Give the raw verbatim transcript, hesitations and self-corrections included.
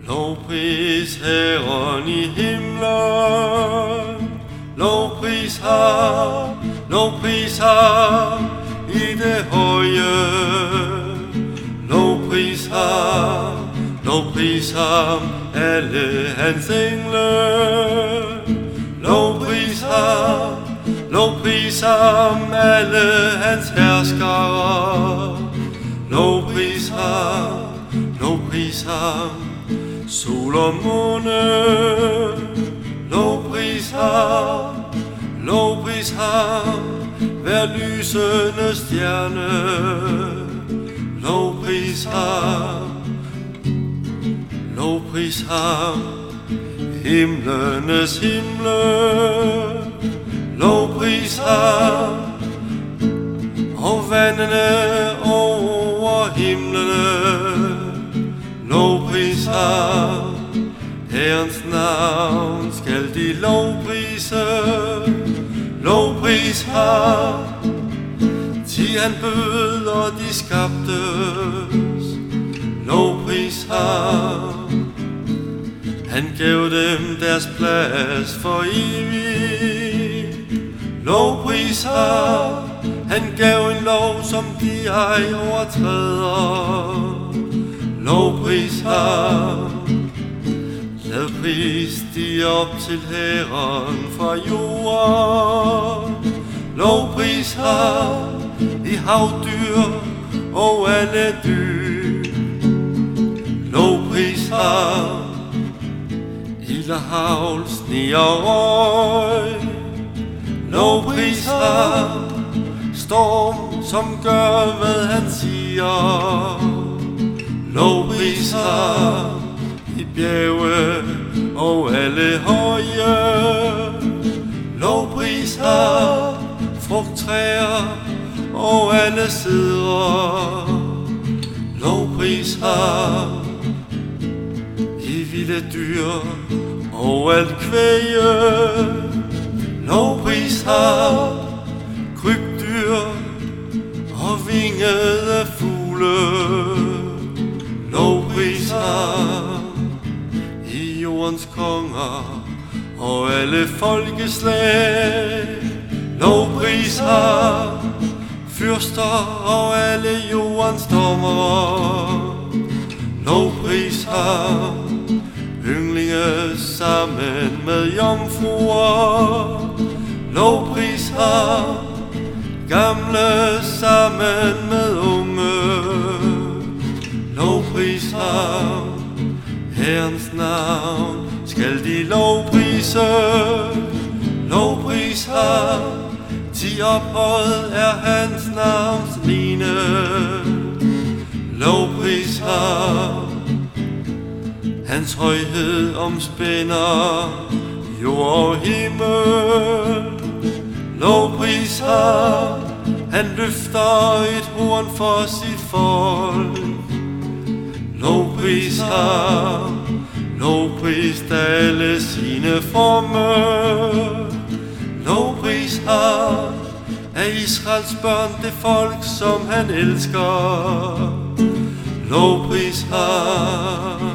Lovpris Herren i himlen, lovpris ham, lovpris ham i det høje. Lovpris ham, lovpris ham alle hans engle. Lovpris ham, lovpris ham alle hans herskere. Lovpris ham, lovpris ham sol og måne. Lovpris ham, lovpris ham hver lysende stjerne. Lovpris ham, lovpris ham himlenes himle. Lovpris ham og vandene over himlene. Lovpris ham, Herrens navn skal de lovprise. Lovpris ham, ti han bød og de skabtes. Lovpris ham, han gav dem deres plads for evigt. Lovpris ham, han gav en lov som de ej overtræder. Lovpris ham, lad pris de op til Herren fra jorden. Lovpris ham i havdyr og alle dyr. Lovpris ham, ild og havl, sne og røg. Lovpris ham, storm som gør hvad han siger. Lovpris ham i bjerge og alle høje. Lovpris ham, frugttræer og alle sider. Lovpris ham i vilde dyr og alt kvæge. Lovpris ham, krybdyr og vingede fugle. Lovpris ham i jordens konger og alle folkeslag. Lovpris ham, fyrster og alle jordens dommer. Lovpris ham, ynglinge sammen med jomfruer. Lovpris ham, gamle sammen med unge. Lovpris ham, Herrens navn skal de lovprise. Lovpris ham, ti ophøjet er hans navns line. Lovpris ham, hans højhed omspænder jord og himmel. Lovpris ham, han løfter et horn for sit folk. Lovpris ham, lovpris alle sine former. Lovpris ham, af Israels børn det folk som han elsker. Lovpris ham.